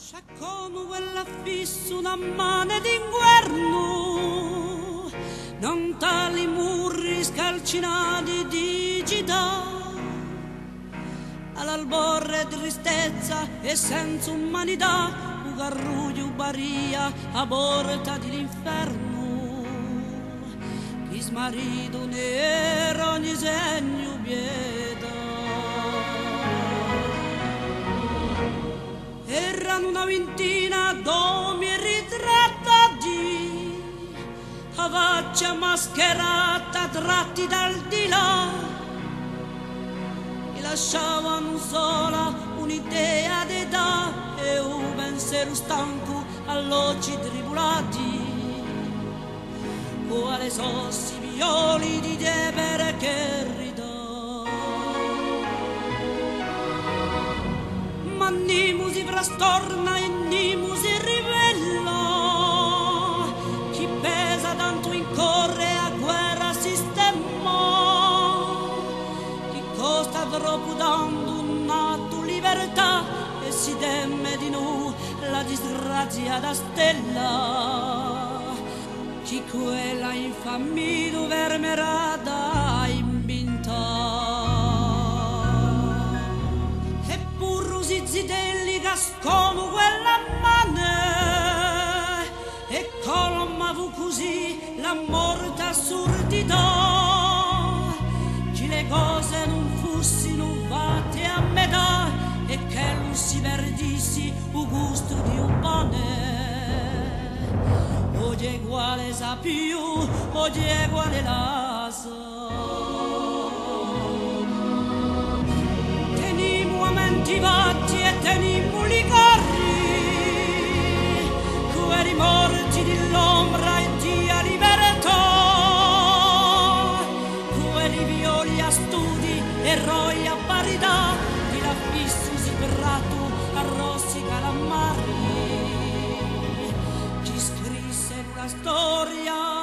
Sciaccono quella fisso una mano d'inguerno, non tali muri scalcinati di gita, all'alborre tristezza e senza umanità, un garruglio baria a porta dell'inferno, chi smarito nero ogni segno pietà. Erano una ventina d'uomini ritrattati, a faccia mascherata tratti dal di là, e lasciavano sola un'idea d'età e un pensiero stanco all'occhi tribulati, quale sossi violi di debere che ridà. Ma nimu si frastorna e nimu si rivela, chi pesa tanto incorre a guerra sistema, chi costa troppo dando un'atto libertà e si teme di noi la disgrazia da stella, chi quella infamia vermerata inventa. Zitelli cascono quella mano e colma fu così la morte assurdità, che le cose non fossero fatte a metà e che non si perdissi il gusto di un pane, oggi è uguale sa più, oggi è uguale la sa. Vatti e tenimmo li carri, quelli morti dell'ombra e dia libertà, quelli violi a studi, eroi a parità, di la fisso si berrato a rossi calamari, chi scrisse una storia